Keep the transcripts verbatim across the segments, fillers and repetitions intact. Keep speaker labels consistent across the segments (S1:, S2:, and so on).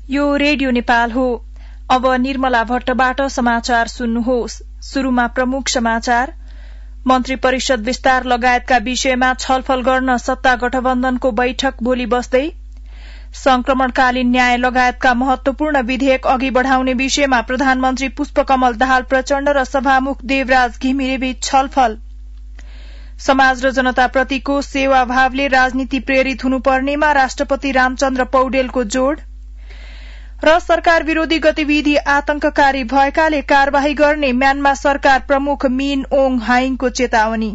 S1: यो रेडियो नेपाल हो। अब निर्मला भट्टबाट समाचार सुन्नुहोस्। शुरूमा प्रमुख समाचार। मन्त्री परिषद विस्तार लगायतका विषयमा छलफल गर्न सत्ता गठबन्धनको बैठक भोलि बस्दै। संक्रमणकालीन न्याय लगायतका महत्वपूर्ण विधेयक अघि बढ़ाउने विषयमा प्रधानमन्त्री पुष्पकमल दाहाल प्रचण्ड र सभामुख देवराज घिमिरेबीच छलफल। समाज र जनताप्रतिको सेवाभावले राजनीति प्रेरित हुनुपर्नेमा राष्ट्रपति रामचन्द्र पौडेलको जोड़ र सरकार विरोधी गतिविधि आतंककारी भएकाले कार्यवाही गर्ने म्यानमार सरकार प्रमुख मिन ओङ हाइङको चेतावनी।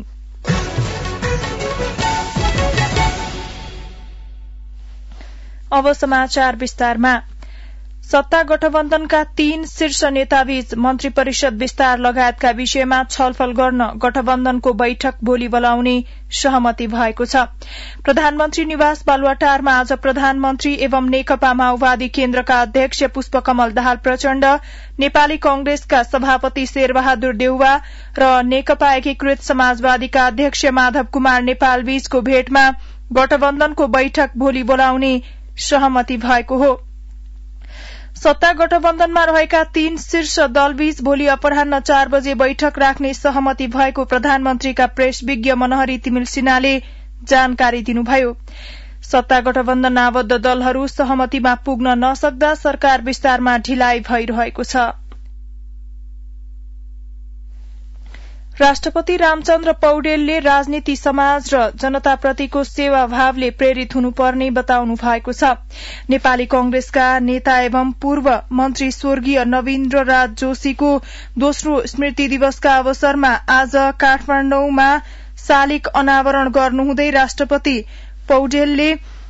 S1: अब समाचार विस्तारमा। सत्ता गठबन्धनका तीन शीर्ष नेताबीच मन्त्री परिषद विस्तार लगायतका विषयमा छलफल गर्न गठबन्धनको बैठक भोलि बोलाउने सहमति भएको छ। प्रधानमन्त्री निवास बालुवाटारमा आज प्रधानमन्त्री एवं नेकपा माओवादी केन्द्रका अध्यक्ष पुष्पकमल दाहाल प्रचण्ड, नेपाली कांग्रेसका सभापति शेरबहादुर देउवा र नेकपा एकीकृत समाजवादीका अध्यक्ष माधव कुमार नेपाल बीचको भेटमा गठबन्धनको बैठक भोलि बोलाउने सहमति भएको हो। सत्ता गठबन्धनमा रहेका तीन शीर्ष दलबीच भोलि अपराह्न चार बजे बैठक राख्ने सहमति भएको प्रधानमन्त्रीका प्रेस विज्ञ मनहरी तिमिल सिन्हाले जानकारी दिनुभयो। सत्ता गठबन्धन आबद्ध दलहरू सहमतिमा पुग्न नसक्दा सरकार विस्तारमा ढिलाइ भइरहेको छ। राष्ट्रपति रामचन्द्र पौडेलले राजनीति समाज र जनताप्रतिको सेवाभावले प्रेरित हुनुपर्ने बताउनु भएको छ। नेपाली कांग्रेसका नेता एवं पूर्व मन्त्री स्वर्गीय नवीन्द्र राज जोशीको दोस्रो स्मृति दिवसका अवसरमा आज काठमाडौँमा शालिग अनावरण गर्नुहुँदै राष्ट्रपति पौडेलले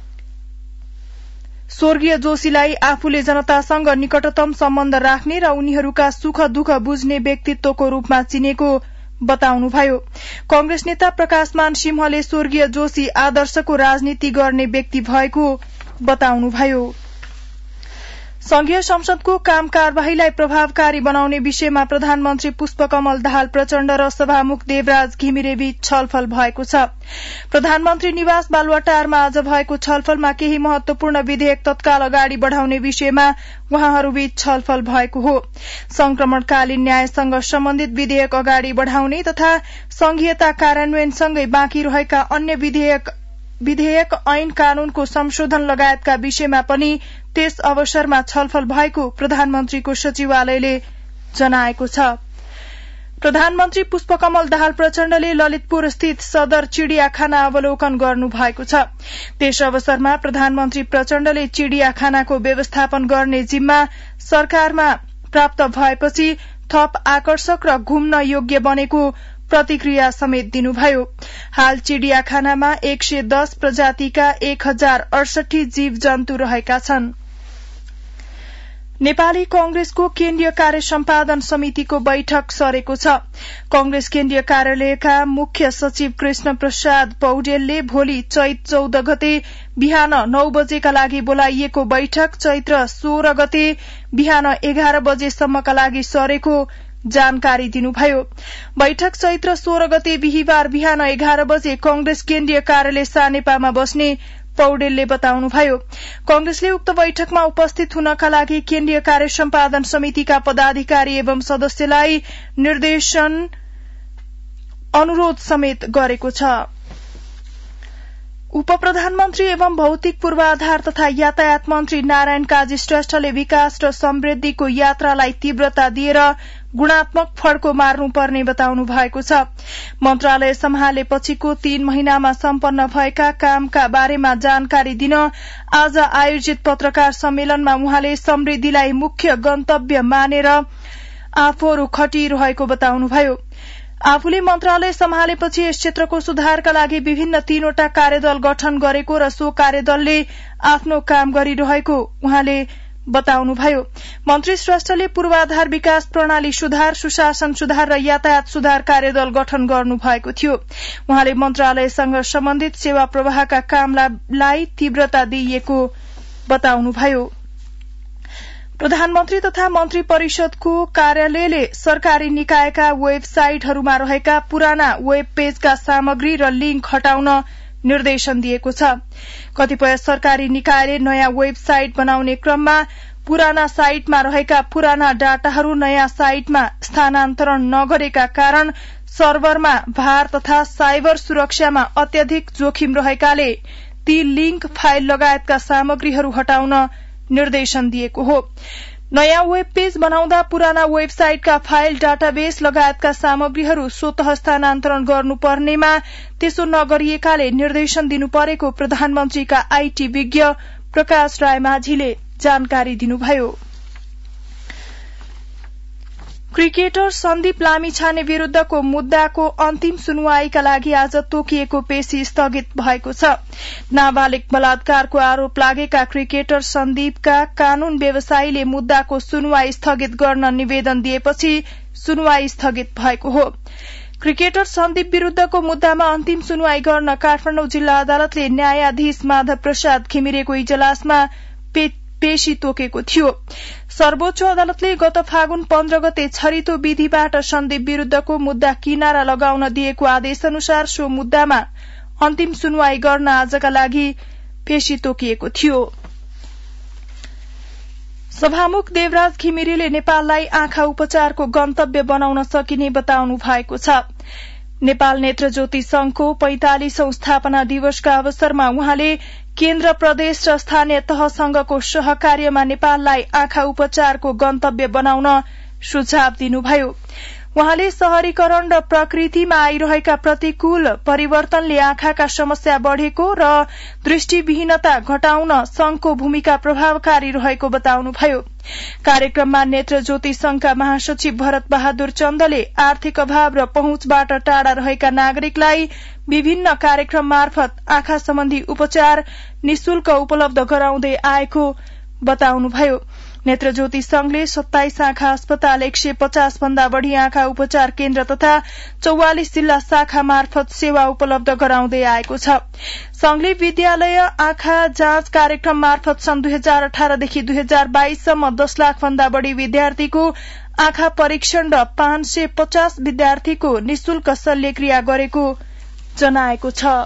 S1: स्वर्गीय जोशीलाई आफूले जनतासँग निकटतम सम्बन्ध राख्ने र उनीहरूका सुख दुःख बुझ्ने व्यक्तित्वको रूपमा चिनेको बताउनुभयो। कांग्रेस नेता प्रकाशमान सिंहले स्वर्गीय जोशी आदर्शको राजनीति गर्ने व्यक्ति भएको बताउनुभयो। संघीय संसदको काम कार्यवाहीलाई प्रभावकारी बनाउने विषयमा प्रधानमन्त्री पुष्पकमल दाहाल प्रचण्ड र सभामुख देवराज घिमिरेबीच छलफल भएको छ। प्रधानमन्त्री निवास बालुवाटारमा आज भएको छलफलमा केही महत्वपूर्ण विधेयक तत्काल अगाडि बढ़ाउने विषयमा उहाँहरूबीच छलफल भएको हो। संक्रमणकालीन न्यायसँग सम्बन्धित विधेयक अगाडि बढ़ाउने तथा संघीयता कार्यान्वयनसँगै बाँकी रहेका अन्य विधेयक विधेयक ऐन कानूनको संशोधन लगायतका विषयमा पनि त्यस अवसरमा छलफल भएको प्रधानमन्त्रीको सचिवालयले जनाएको छ। प्रधानमन्त्री पुष्पकमल दाहाल प्रचण्डले ललितपुर स्थित सदर चिड़ियाखाना अवलोकन गर्नु भएको छ। त्यस अवसरमा प्रधानमन्त्री प्रचण्डले चिड़ियाखानाको व्यवस्थापन गर्ने जिम्मा सरकारमा प्राप्त भएपछि थप आकर्षक र घुम्न योग्य बनेको प्रतिक्रिया समेत दिनुभयो। हाल चिड़ियाखानामा एक सय दस प्रजातिका एक हजार अडसठी जीव जन्तु रहेका छन्। नेपाली कांग्रेसको केन्द्रीय कार्य सम्पादन समितिको बैठक सरेको छ। कांग्रेस केन्द्रीय कार्यालयका मुख्य सचिव कृष्ण प्रसाद पौडेलले भोलि चैत चौध गते बिहान नौ बजेका लागि बोलाइएको बैठक चैत्र सोह्र गते बिहान एघार बजेसम्मका लागि सरेको जानकारी दिनुभयो। बैठक चैत्र सोह्र गते बिहिबार बिहान एघार बजे कांग्रेस केन्द्रीय कार्यालय सानेपामा बस्ने पौडेलले बताउनुभयो। कांग्रेसले उक्त बैठकमा उपस्थित हुनका लागि केन्द्रीय कार्य सम्पादन समितिका पदाधिकारी एवं सदस्यलाई निर्देशन अनुरोध समेत गरेको छ। उप प्रधानमन्त्री एवं भौतिक पूर्वाधार तथा यातायात मन्त्री नारायण काजी श्रेष्ठले विकास र समृद्धिको यात्रालाई तीव्रता दिएर गुणात्मक फड्को मार्नुपर्ने बताउनु भएको छ। मन्त्रालय सम्हालेपछिको तीन महिनामा सम्पन्न भएका कामका बारेमा जानकारी दिन आज आयोजित पत्रकार सम्मेलनमा उहाँले समृद्धिलाई मुख्य गन्तव्य मानेर आफूहरू खटिरहेको बताउनुभयो। आफूले मन्त्रालय सम्हालेपछि यस क्षेत्रको सुधारका लागि विभिन्न तीनवटा कार्यदल गठन गरेको र सो कार्यदलले आफ्नो काम गरिरहेको उहाँले बताउनुभयो। मन्त्री श्रेष्ठले पूर्वाधार विकास प्रणाली सुधार, सुशासन सुधार र यातायात सुधार कार्यदल गठन गर्नु भएको थियो। उहाँले मन्त्रालयसँग सम्बन्धित सेवा प्रवाहका कामलाई तीव्रता दिइएको बताउनुभयो। प्रधानमन्त्री तथा मन्त्री परिषदको कार्यालयले सरकारी निकायका वेबसाइटहरूमा रहेका पुराना वेब पेजका सामग्री र लिंक हटाउन निर्देशन दिएको छ। कतिपय सरकारी निकायले नयाँ वेबसाइट बनाउने क्रममा पुराना साइटमा रहेका पुराना डाटाहरू नयाँ साइटमा स्थानान्तरण नगरेका कारण सर्भरमा भार तथा साइबर सुरक्षामा अत्यधिक जोखिम रहेकाले ती लिंक फाइल लगायतका सामग्रीहरू हटाउन निर्देशन दिएको हो। नयाँ वेब पेज बनाउँदा पुराना वेबसाइटका फाइल डाटाबेस लगायतका सामग्रीहरू स्वतः स्थानान्तरण गर्नुपर्नेमा त्यसो नगरिएकाले निर्देशन दिनु परेको प्रधानमन्त्रीका आईटी विज्ञ प्रकाश राय माझीले जानकारी दिनुभयो। क्रिकेटर सन्दीप लामिछाने विरूद्धको मुद्दाको अन्तिम सुनवाईका लागि आज तोकिएको पेशी स्थगित भएको छ। नाबालिग बलात्कारको आरोप लागेका क्रिकेटर सन्दीपका कानून व्यवसायीले मुद्दाको सुनवाई स्थगित गर्न निवेदन दिएपछि सुनवाई स्थगित भएको हो। क्रिकेटर सन्दीप विरूद्धको मुद्दामा अन्तिम सुनवाई गर्न काठमाडौँ जिल्ला अदालतले न्यायाधीश माधव प्रसाद घिमिरेको इजलासमा पेशी तोकेको थियो। सर्वोच्च अदालतले गत फागुन पन्ध्र गते छरितो विधिबाट सन्दीप विरूद्धको मुद्दा किनारा लगाउन दिएको आदेश अनुसार सो मुद्दामा अन्तिम सुनवाई गर्न आजका लागि पेशी तोकिएको थियो। सभामुख देवराज घिमिरेले नेपाललाई आँखा उपचारको गन्तव्य बनाउन सकिने बताउनु भएको छ। नेपाल नेत्र ज्योति संघको पैंतालिसौं स्थापना दिवसका अवसरमा उहाँले केन्द्र प्रदेश र स्थानीय तहसँगको सहकार्यमा नेपाललाई आँखा उपचारको गन्तव्य बनाउन सुझाव दिनुभयो। उहाँले शहरीकरण र प्रकृतिमा आइरहेका प्रतिकूल परिवर्तनले आँखाका समस्या बढ़ेको र दृष्टिविहीनता घटाउन संघको भूमिका प्रभावकारी रहेको बताउनुभयो। कार्यक्रममा नेत्र ज्योति संघका महासचिव भरत बहादुर चन्दले आर्थिक अभाव र पहुँचबाट टाढा रहेका नागरिकलाई विभिन्न कार्यक्रम मार्फत आँखा सम्बन्धी उपचार निशुल्क उपलब्ध गराउँदै आएको बताउनुभयो। नेत्र ज्योति संघले सत्ताइस आँखा अस्पताल, एक सय पचास भन्दा बढ़ी आँखा उपचार केन्द्र तथा चौवालिस जिल्ला शाखा मार्फत सेवा उपलब्ध गराउँदै आएको छ। संघले विद्यालय आँखा जाँच कार्यक्रम मार्फत सन् दुई हजार अठारदेखि दुई हजार बाइससम्म दस लाख भन्दा बढ़ी विद्यार्थीको आँखा परीक्षण र पाँच सय पचास विद्यार्थीको निशुल्क शल्यक्रिया गरेको जनाएको छ।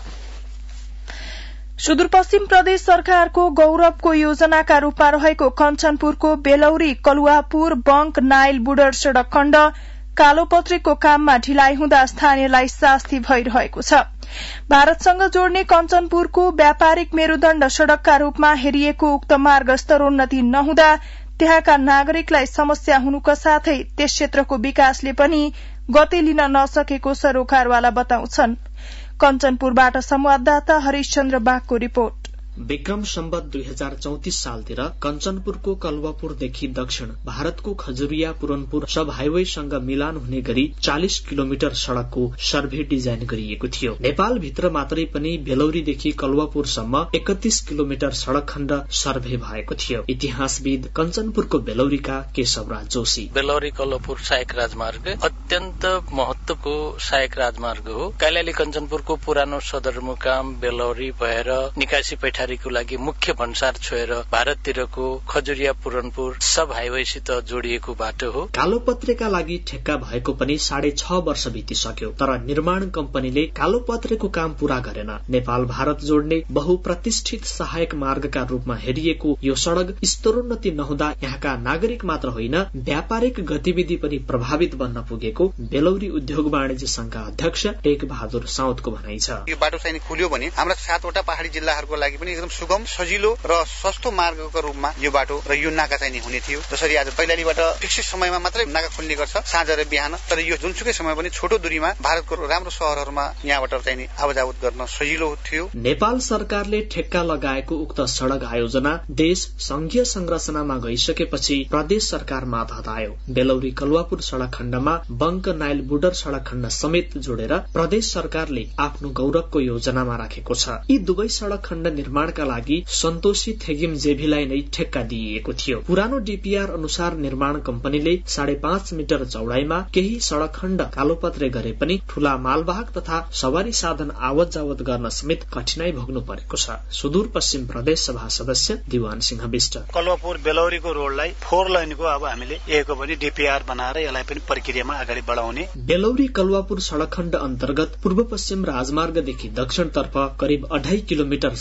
S1: सुदूरपश्चिम प्रदेश सरकारको गौरवको योजनाका रूपमा रहेको कञ्चनपुरको बेलौरी कलुवापुर बंक नाइल बुडर सड़क खण्ड कालोपत्रेको काममा ढिलाइ हुँदा स्थानीयलाई शास्ति भइरहेको छ। भारतसँग जोड्ने कञ्चनपुरको व्यापारिक मेरूदण्ड सड़कका रूपमा हेरिएको उक्त मार्ग स्तरोन्नति नहुँदा त्यहाँका नागरिकलाई समस्या हुनुका साथै त्यस क्षेत्रको विकासले पनि गति लिन नसकेको सरोकारवाला बताउँछन्। कञ्चनपुरबाट संवाददाता हरिशचन्द्र बागको रिपोर्ट।
S2: विक्रम सम्वत दुई हजार चौतिस सालतिर कञ्चनपुरको कलवापुरदेखि दक्षिण भारतको खजुरिया पुरनपुर सब हाइवेसँग मिलान हुने गरी चालिस किलोमिटर सड़कको सर्भे डिजाइन गरिएको थियो। नेपाल भित्र मात्रै पनि बेलौरीदेखि कलवापुरसम्म एकतीस किलोमिटर सड़क खण्ड सर्भे भएको थियो। इतिहासविद कञ्चनपुरको बेलौरीका केशवराज जोशी,
S3: बेलौरी कलवापुर सहायक राजमार्ग अत्यन्त महत्वको सहायक राजमार्ग हो। कैलाली कञ्चनपुरको पुरानो सदरमुकाम बेलौरी भएर निकासी पैठा को लागि मुख्य भन्सार छोएर भारततिरको खजुरिया पुरनपुर सब हाइवेसित जोडिएको बाटो हो।
S2: कालोपत्रेका लागि ठेक्का भएको पनि साढे छ वर्ष बितिसक्यो, तर निर्माण कम्पनीले कालोपत्रेको काम पूरा गरेन। नेपाल भारत जोड्ने बहुप्रतिष्ठित सहायक मार्गका रूपमा हेरिएको यो सड़क स्तरोन्नति नहुँदा यहाँका नागरिक मात्र होइन व्यापारिक गतिविधि पनि प्रभावित बन्न पुगेको बेलौरी उद्योग वाणिज्य संघका अध्यक्ष टेक बहादुर साउदको भनाइ छ।
S4: यो बाटो चाहिँ खुल्यो भने हाम्रा सातवटा पहाड़ी जिल्लाहरूको लागि पनि एकदम सुगम, सजिलो र सस्तो मार्गको रूपमा यो बाटो र यो नाका चाहिँ हुने थियो। जसरी आज कैलालीबाट फिक्स समयमा मात्रै नाका खुल्ने गर्छ, साँझ र बिहान, तर यो जुनसुकै समय पनि छोटो दूरीमा भारतको राम्रो शहरहरूमा यहाँबाट चाहिँ आवाजावत गर्न सजिलो थियो।
S2: नेपाल सरकारले ठेक्का लगाएको उक्त सड़क आयोजना देश संघीय संरचनामा गइसकेपछि प्रदेश सरकार मातहत आयो। बेलौरी कलवापुर सड़क खण्डमा बंक नाइल बुडर सड़क खण्ड समेत जोडेर प्रदेश सरकारले आफ्नो गौरवको योजनामा राखेको छ। यी दुवै सड़क खण्ड निर्माणका लागि सन्तोषी थेगिम जेभीलाई नै ठेक्का दिइएको थियो। पुरानो डीपीआर अनुसार निर्माण कम्पनीले साढे पाँच मिटर चौडाईमा केही सड़क खण्ड कालोपत्रे गरे पनि ठूला मालवाहक तथा सवारी साधन आवत जावत गर्न समेत कठिनाई भोग्नु परेको छ। सुदूरपश्चिम प्रदेश सभा सदस्य दिवान सिंह विष्ट,
S5: कलवापुर बेलौरीको रोडलाई फोर लाइनको अब हामीलेएको पनि डीपीआर बनाएर यसलाई पनि प्रक्रियामा अगाडि बढाउने।
S2: बेलौरी कलवापुर सड़क खण्ड अन्तर्गत पूर्व पश्चिम राजमार्गदेखि दक्षिणतर्फ करिब अढाई किलोमिटर सड़क खण्ड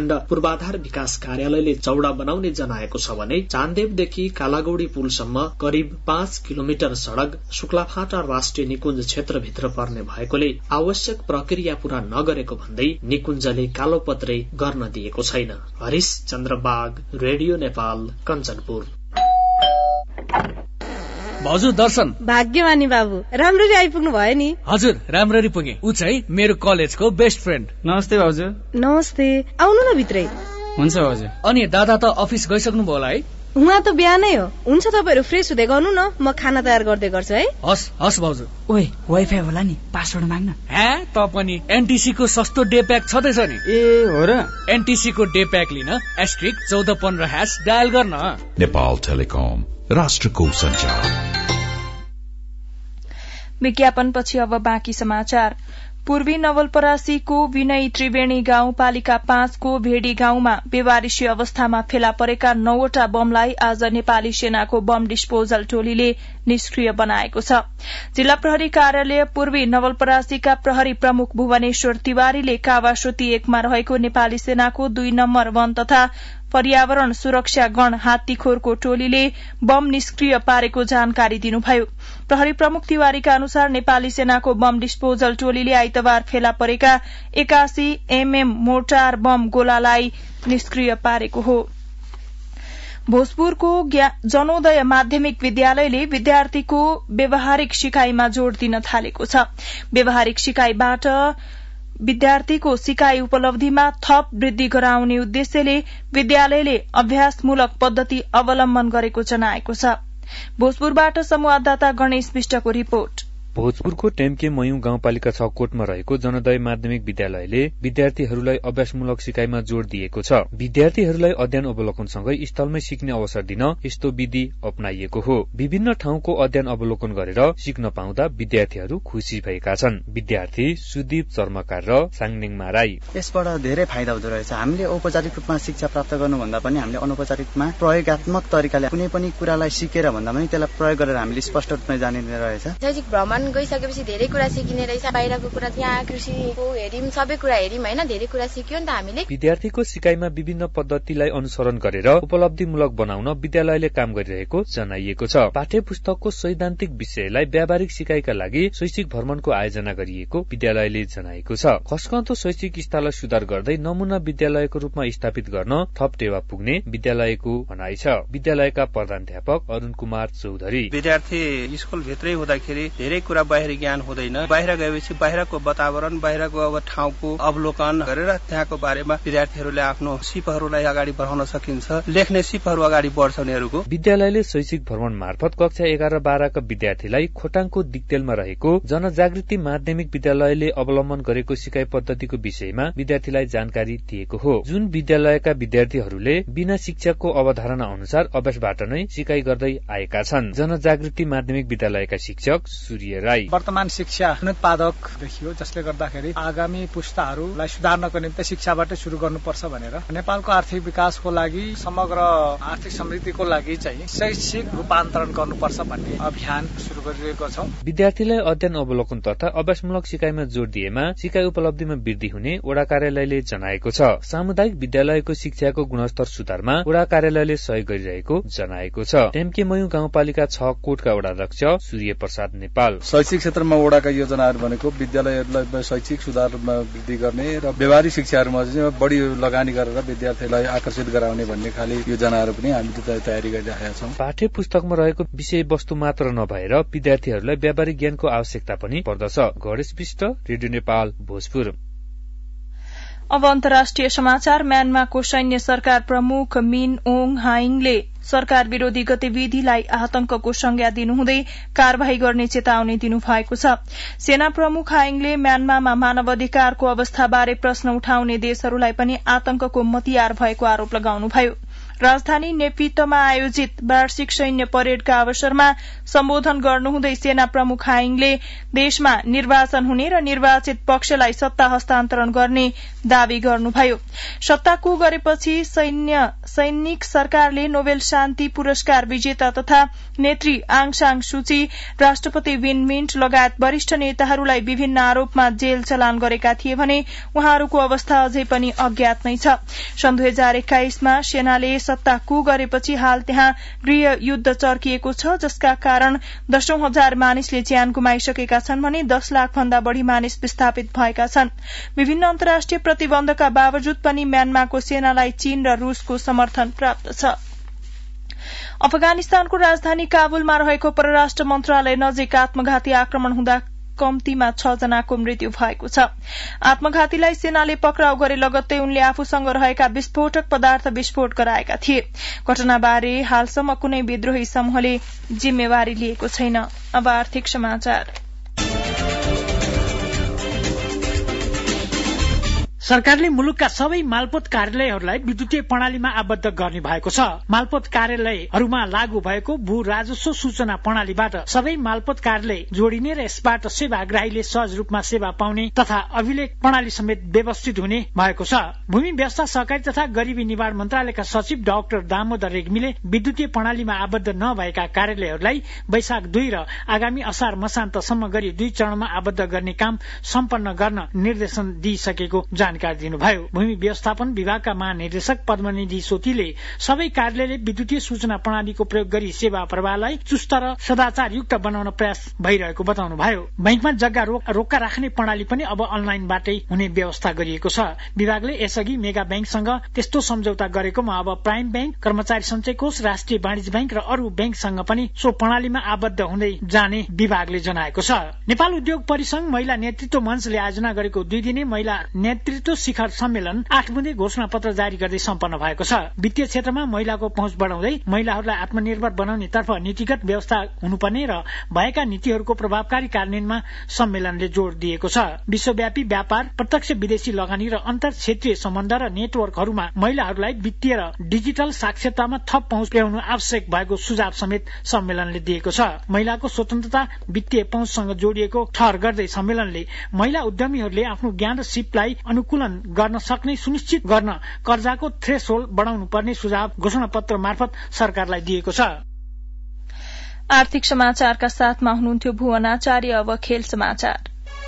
S2: प्रखण्ड पूर्वाधार विकास कार्यालयले चौड़ा बनाउने जनाएको छ भने चान्देवदेखि कालागौड़ी पुलसम्म करिब पाँच किलोमिटर सड़क शुक्लाफाटा राष्ट्रिय निकुञ्ज क्षेत्रभित्र पर्ने भएकोले आवश्यक प्रक्रिया पूरा नगरेको भन्दै निकुञ्जले कालोपत्रे गर्न दिएको छैन। हरिश चन्द्र बाग, रेडियो नेपाल, कञ्चनपुर।
S6: भाउजू दर्शन।
S7: भाग्यमानी बाबु, राम्ररी आइपुग्नु भयो नि।
S6: हजुर, राम्ररी पुगे। ऊ चाहिँ मेरो कलेजको बेस्ट फ्रेन्ड।
S8: नमस्ते भाउजू।
S7: नमस्ते, आउनु न भित्रै।
S8: हुन्छ भाउजू।
S6: अनि दादा त अफिस गइसक्नु भयो होला है?
S7: उहाँ त बिहानै हो। हुन्छ, तपाईहरु फ्रेस हुँदै गर्नु न, म खाना तयार गर्दै गर्छु है।
S6: हस् हस् भाउजू।
S8: ओए, वाइफाई होला नि, पासवर्ड माग्न।
S6: हे, त पनि एनटीसी को सस्तो डे प्याक छदैछ नि।
S8: ए हो र?
S6: एनटीसी को डे प्याक लिन एस्ट्रिक चौध पन्ध्र ह्याश डायल गर्न।
S9: नेपाल टेलिकम, राष्ट्रको सञ्चार।
S1: विज्ञापनपछि अब बाँकी समाचार। पूर्वी नवलपरासीको विनय त्रिवेणी गाउँपालिका पाँचको भेडी गाउँमा बेवारिसी अवस्थामा फेला परेका नौवटा बमलाई आज नेपाली सेनाको बम डिस्पोजल टोलीले निष्क्रिय बनाएको छ। जिल्ला प्रहरी कार्यालय पूर्वी नवलपरासीका प्रहरी प्रमुख भुवनेश्वर तिवारीले कावासोती एकमा रहेको नेपाली सेनाको दुई नम्बर वन तथा पर्यावरण सुरक्षा गण हात्तीखोरको टोलीले बम निष्क्रिय पारेको जानकारी दिनुभयो। प्रहरी प्रमुख तिवारीका अनुसार नेपाली सेनाको बम डिस्पोजल टोलीले आइतबार फेला परेका एकासी एमएम मोर्टार बम गोलालाई निष्क्रिय पारेको हो। भोजपुरको जनोदय माध्यमिक विद्यालयले विद्यार्थीको व्यावहारिक सिकाइमा जोड़ दिन थालेको छ। व्यावहारिक सिकाइबाट विद्यार्थीको सिकाइ उपलब्धिमा थप वृद्धि गराउने उद्देश्यले विद्यालयले अभ्यासमूलक पद्धति अवलम्बन गरेको जनाएको छ। भोजपुरबाट संवाददाता गणेश विष्टको रिपोर्ट।
S10: भोजपुरको टेम्के मयूं गाउँपालिका छ कोटमा रहेको जनोदय माध्यमिक विद्यालयले विद्यार्थीहरूलाई अभ्यासमूलक सिकाइमा जोड़ दिएको छ। विद्यार्थीहरूलाई अध्ययन अवलोकनसँगै स्थलमै सिक्ने अवसर दिन यस्तो विधि अपनाइएको हो। विभिन्न ठाउँको अध्ययन अवलोकन गरेर सिक्न पाउँदा विद्यार्थीहरू खुशी भएका छन्। विद्यार्थी सुदीप चर्मकार र साङनिङमा राई।
S11: यसबाट धेरै फाइदा हुँदो रहेछ। हामीले औपचारिक रूपमा शिक्षा प्राप्त गर्नुभन्दा पनि हामीले अनौपचारिकमा प्रयोगात्मक तरिकाले कुनै पनि कुरालाई सिकेर भन्दा पनि त्यसलाई प्रयोग गरेर हामीले स्पष्ट रूपमा जानिने रहेछ।
S12: शैक्षिक भ्रमण गइसकेपछि धेरै कुरा सिकिने रहेछ। बाहिरको कुरा यहाँ कृषिको हेरिम सबै कुरा हेरिम हैन, धेरै कुरा सिक्यो नि त हामीले।
S10: विद्यार्थीको सिकाइमा विभिन्न पद्धतिलाई अनुसरण गरेर उपलब्धिमूलक बनाउन विद्यालयले काम गरिरहेको जनाइएको छ। पाठ्य पुस्तकको सैद्धान्तिक विषयलाई व्यावहारिक सिकाइका लागि शैक्षिक भ्रमणको आयोजना गरिएको विद्यालयले जनाएको छ। खस्कँदो शैक्षिक स्तरलाई सुधार गर्दै नमूना विद्यालयको रूपमा स्थापित गर्न थप टेवा पुग्ने विद्यालयको भनाइ छ। विद्यालयका प्रधानाध्यापक अरुण कुमार चौधरी।
S13: विद्यार्थी स्कुल भित्रै हुँदाखेरि धेरै कुरा बाहिरी ज्ञान हुँदैन। बाहिर गएपछि बाहिरको वातावरण, बाहिरको अब ठाउँको अवलोकन गरेर त्यहाँको बारेमा विद्यार्थीहरूले आफ्नो सिपहरूलाई अगाडि बढाउन सकिन्छ। लेख्ने सिपहरू अगाडि बढ्छ उनीहरूको।
S10: विद्यालयले शैक्षिक भ्रमण मार्फत कक्षा एघार र बाह्रका विद्यार्थीलाई खोटाङको दिक्तेलमा रहेको जनजागृति माध्यमिक विद्यालयले अवलम्बन गरेको सिकाइ पद्धतिको विषयमा विद्यार्थीलाई जानकारी दिएको हो। जुन विद्यालयका विद्यार्थीहरूले बिना शिक्षकको अवधारणा अनुसार अभ्यासबाट नै सिकाइ गर्दै आएका छन्। जनजागृति माध्यमिक विद्यालयका शिक्षक सूर्य राई।
S14: वर्तमान शिक्षा अनुत्पादक देखियो, जसले गर्दाखेरि आगामी पुस्ताहरूलाई सुधार्नको निम्ति शिक्षाबाट शुरू गर्नुपर्छ भनेर नेपालको आर्थिक विकासको लागि, समग्र आर्थिक समृद्धिको लागि चाहिँ शैक्षिक रूपान्तरण गर्नुपर्छ भन्ने अभियान शुरू गरिरहेको छौं।
S10: विद्यार्थीलाई अध्ययन अवलोकन तथा अभ्यासमूलक सिकाइमा जोड़ दिएमा सिकाइ उपलब्धिमा वृद्धि हुने वडा कार्यालयले जनाएको छ। सामुदायिक विद्यालयको शिक्षाको गुणस्तर सुधारमा वडा कार्यालयले सहयोग गरिरहेको जनाएको छ। टेम्के मयूं गाउँपालिका छ कोटका वडाध्यक्ष सूर्य प्रसाद नेपाल।
S15: शैक्षिक क्षेत्रमा वडाका योजनाहरू भनेको विद्यालयहरूलाई शैक्षिक सुधारमा वृद्धि गर्ने र व्यावहारिक शिक्षाहरूमा चाहिँ बढी लगानी गरेर विद्यार्थीलाई आकर्षित गराउने भन्ने खाली योजनाहरू पनि हामीले तयारी गरिरहेका छौं।
S10: पाठ्य पुस्तकमा रहेको विषय वस्तु मात्र नभएर विद्यार्थीहरूलाई व्यावहारिक ज्ञानको आवश्यकता पनि पर्दछ। गणेश विष्ट, रेडियो नेपाल, भोजपुर।
S1: अब अन्तर्राष्ट्रिय समाचार। म्यानमारको सैन्य सरकार प्रमुख मिन ओङ हाइङले सरकार विरोधी गतिविधिलाई आतंकको संज्ञा दिनुहुँदै कार्यवाही गर्ने चेतावनी दिनुभएको छ। सेना प्रमुख हाइङले म्यानमारमा मानवाधिकारको अवस्थाबारे प्रश्न उठाउने देशहरूलाई पनि आतंकको मतियार भएको आरोप लगाउनुभयो। राजधानी नेपितोमा आयोजित वार्षिक सैन्य परेडका अवसरमा सम्बोधन गर्नुहुँदै सेना प्रमुख हाइङले देशमा निर्वाचन हुने र निर्वाचित पक्षलाई सत्ता हस्तान्तरण गर्ने दावी गर्नुभयो। सत्ता कु गरेपछि सैन्य सैनिक सरकारले नोबेल शान्ति पुरस्कार विजेता तथा नेत्री आङ सान सुची, राष्ट्रपति विन मिन्ट लगायत वरिष्ठ नेताहरूलाई विभिन्न आरोपमा जेल चलान गरेका थिए भने उहाँहरूको अवस्था अझै पनि अज्ञात नै छ। सन् दुई हजार एक्काइसमा सेनाले सत्ता कु गरेपछि हाल त्यहाँ गृह युद्ध चर्किएको छ, जसका कारण दशौं हजार मानिसले ज्यान गुमाइसकेका छन् भने दश लाख भन्दा बढ़ी मानिस विस्थापित भएका छन्। विभिन्न अन्तर्राष्ट्रिय प्रतिबन्धका बावजुद पनि म्यानमारको सेनालाई चीन र रूसको समर्थन प्राप्त छ। अफगानिस्तानको राजधानी काबुलमा रहेको परराष्ट्र मन्त्रालय नजिक आत्मघाती आक्रमण हुँदा कम्तीमा छ जनाको मृत्यु भएको छ। आत्मघातीलाई सेनाले पक्राउ गरे लगत्तै उनले आफूसँग रहेका विस्फोटक पदार्थ विस्फोट गराएका थिए। घटनाबारे हालसम्म कुनै विद्रोही समूहले जिम्मेवारी लिएको छैन। अब आर्थिक समाचार।
S16: सरकारले मुलुकका सबै मालपोत कार्यालयहरूलाई विद्युतीय प्रणालीमा आबद्ध गर्ने भएको छ। मालपोत कार्यालयहरूमा लागू भएको भू राजस्व सूचना प्रणालीबाट सबै मालपोत कार्यालय जोडिने र यसबाट सेवाग्राहीले सहज रूपमा सेवा पाउने तथा अभिलेख प्रणाली समेत व्यवस्थित हुने भएको छ। भूमि व्यवस्था, सहकारी तथा गरीबी निवारण मन्त्रालयका सचिव डाक्टर दामोदर रेग्मीले विद्युतीय प्रणालीमा आबद्ध नभएका कार्यालयहरूलाई वैशाख दुई र आगामी असार मसान्तसम्म गरी दुई चरणमा आबद्ध गर्ने काम सम्पन्न गर्न निर्देशन दिइसकेको जानकारी दिनुभयो। भूमि व्यवस्थापन विभागका महानिर्देशक पद्मनिधि सोतीले सबै कार्यालयले विद्युतीय सूचना प्रणालीको प्रयोग गरी सेवा प्रवाहलाई चुस्त र सदाचारयुक्त बनाउन प्रयास भइरहेको बताउनुभयो। बैंकमा जग्गा रोक्का राख्ने प्रणाली पनि अब अनलाइनबाटै हुने व्यवस्था गरिएको छ। विभागले यसअघि मेगा बैंकसँग त्यस्तो सम्झौता गरेकोमा अब प्राइम बैंक, कर्मचारी सञ्चय कोष, राष्ट्रिय वाणिज्य बैंक र अरू बैंकसँग पनि सो प्रणालीमा आबद्ध हुँदै जाने विभागले जनाएको छ। नेपाल उद्योग परिसंघ महिला नेतृत्व मञ्चले आयोजना गरेको दुई दिने महिला नेतृत्व शिखर सम्मेलन आठ बुँदे घोषणा पत्र जारी गर्दै सम्पन्न भएको छ। वित्तीय क्षेत्रमा महिलाको पहुँच बढ़ाउँदै महिलाहरूलाई आत्मनिर्भर बनाउने तर्फ नीतिगत व्यवस्था हुनुपर्ने र भएका नीतिहरूको प्रभावकारी कार्यान्वयनमा सम्मेलनले जोड़ दिएको छ। विश्वव्यापी व्यापार, प्रत्यक्ष विदेशी लगानी र अन्तर क्षेत्रीय सम्बन्ध र नेटवर्कहरूमा महिलाहरूलाई वित्तीय र डिजिटल साक्षरतामा थप पहुँच पुर्याउनु आवश्यक भएको सुझाव समेत सम्मेलनले दिएको छ। महिलाको स्वतन्त्रता वित्तीय पहुँचसँग जोडिएको ठहर गर्दै सम्मेलनले महिला उद्यमीहरूले आफ्नो ज्ञान र सिपलाई अनुकूलन गर्न सक्ने सुनिश्चित गर्न कर्जाको थ्रेसहोल्ड बढ़ाउनु पर्ने सुझाव घोषणा पत्र मार्फत सरकारलाई दिएको छ।
S1: आर्थिक समाचारका साथमा हुनुहुन्थ्यो भुवन आचार्य। अब खेल समाचार।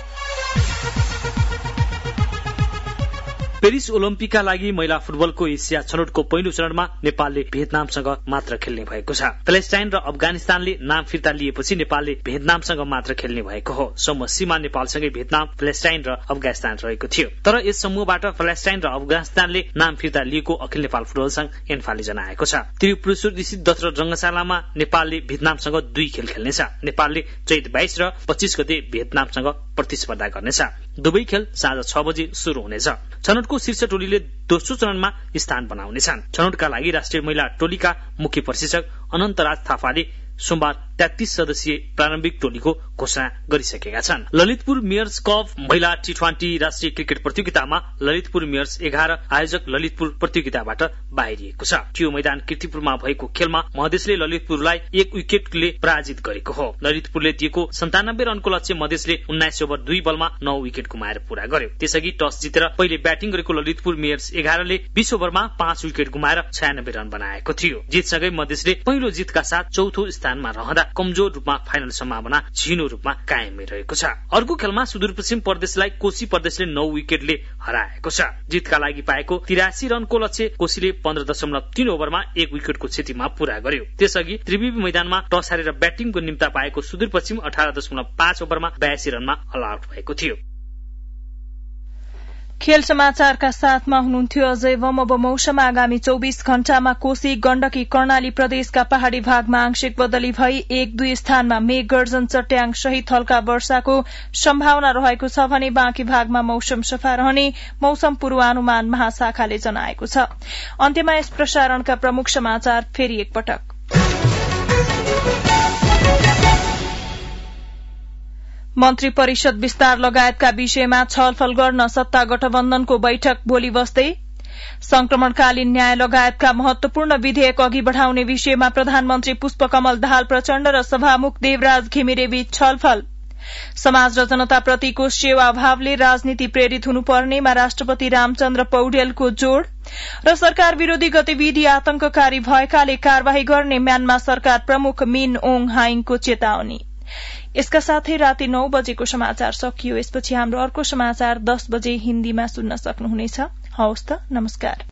S2: पेरिस ओलम्पिकका लागि महिला फुटबलको एसिया छनौटको पहिलो चरणमा नेपालले भियतनामसँग मात्र खेल्ने भएको छ। प्यालेस्टाइन र अफगानिस्तानले नाम फिर्ता लिएपछि नेपालले भियतनामसँग मात्र खेल्ने भएको हो। समूह सीमा नेपालसँगै भियतनाम, प्यालेस्टाइन र अफगानिस्तान रहेको थियो। तर यस समूहबाट प्यालेस्टाइन र अफगानिस्तानले नाम फिर्ता लिएको अखिल नेपाल फुटबल संघ एन्फाले जनाएको छ। त्रिपुरेश्वर स्थित दत्र रंगशालामा नेपालले भियतनामसँग दुई खेल खेल्नेछ। नेपालले चैत बाइस र पच्चीस गते भियतनामसँग प्रतिस्पर्धा गर्नेछ। दुवै खेल साँझ छ बजे शुरू हुनेछ। छनौटको शीर्ष टोलीले दोस्रो चरणमा स्थान बनाउनेछन्। छनौटका लागि राष्ट्रिय महिला टोलीका मुख्य प्रशिक्षक अनन्तराज थापाले सोमबार तेत्तीस सदस्यीय प्रारम्भिक टोलीको घोषणा गरिसकेका छन्। ललितपुर मेयर्स कप महिला टी ट्वेन्टी राष्ट्रिय क्रिकेट प्रतियोगितामा ललितपुर मेयर्स एघार आयोजक ललितपुर प्रतियोगिताबाट बाहिरिएको छ। त्यो मैदान कीर्तिपुरमा भएको खेलमा मधेसले ललितपुरलाई एक विकेटले पराजित गरेको हो। ललितपुरले दिएको सन्तानब्बे रनको लक्ष्य मधेसले उन्नाइस ओभर दुई बलमा नौ विकेट गुमाएर पूरा गर्यो। त्यसअघि टस जितेर पहिले ब्याटिङ गरेको ललितपुर मेयर्स एघारले बीस ओभरमा पाँच विकेट गुमाएर छयानब्बे रन बनाएको थियो। जितसँगै मधेसले पहिलो जितका साथ चौथो स्थानमा रहँदा कमजोर रूपमा फाइनल सम्भावना झिनो रूपमा कायमै रहेको छ। अर्को खेलमा सुदूरपश्चिम प्रदेशलाई कोशी प्रदेशले नौ विकेटले हराएको छ। जितका लागि पाएको तिरासी रनको लक्ष्य कोशीले पन्ध्र दशमलव तीन ओभरमा एक विकेटको क्षतिमा पूरा गर्यो। त्यसअघि त्रिवेणी मैदानमा टस हारेर ब्याटिङको निम्ता पाएको सुदूरपश्चिम अठार दशमलव पाँच ओभरमा बयासी रनमा अल आउट भएको थियो।
S1: खेल समाचारका साथमा हुनुहुन्थ्यो अजय वम। अब मौसम आगामी चौबीस घण्टामा कोशी, गण्डकी, कर्णाली प्रदेशका पहाड़ी भागमा आंशिक बदली भई एक दुई स्थानमा मेघ गर्जन, चट्याङ सहित हल्का वर्षाको सम्भावना रहेको छ भने बाँकी भागमा मौसम सफा रहने मौसम पूर्वानुमान महाशाखाले जनाएको छ। अन्त्यमा यस प्रसारणका प्रमुख समाचार फेरि एकपटक। मन्त्री परिषद विस्तार लगायतका विषयमा छलफल गर्न सत्ता गठबन्धनको बैठक भोलि बस्दै संक्रमणकालीन न्याय लगायतका महत्वपूर्ण विधेयक अघि बढ़ाउने विषयमा प्रधानमन्त्री पुष्पकमल दाहाल प्रचण्ड र सभामुख देवराज घिमिरेबीच छलफल। समाज र जनताप्रतिको सेवा भावले राजनीति प्रेरित हुनुपर्नेमा राष्ट्रपति रामचन्द्र पौडेलको जोड़ र सरकार विरोधी गतिविधि आतंककारी भएकाले कार्यवाही गर्ने म्यानमार सरकार प्रमुख मिन ओङ हाइङको चेतावनी। यसका साथै राति नौ बजेको समाचार सकियो। यसपछि हाम्रो अर्को समाचार दस बजे हिन्दीमा सुन्न सक्नुहुनेछ। हवस् त, नमस्कार।